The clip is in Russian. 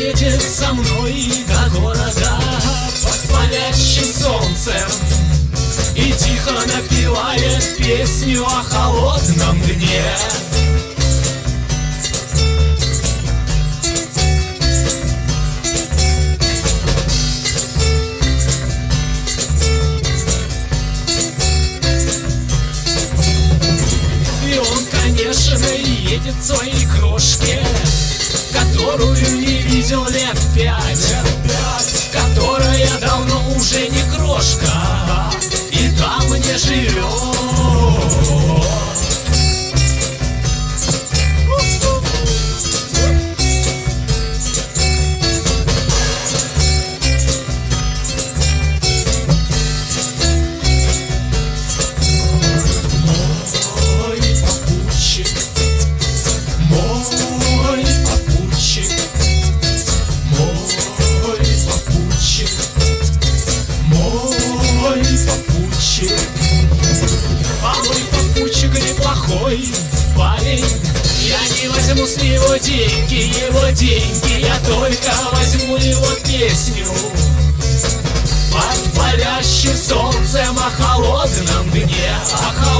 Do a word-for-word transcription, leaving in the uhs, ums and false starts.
едет со мной до города под палящим солнцем и тихо напевает песню о холодном дне. И он, конечно, едет в своей крошке, которую не видел лет пять, которая давно уже не крошка и там не живет. Неплохой парень, я не возьму с него деньги, его деньги, я только возьму его песню. Под палящим солнцем о холодном дне, о холодном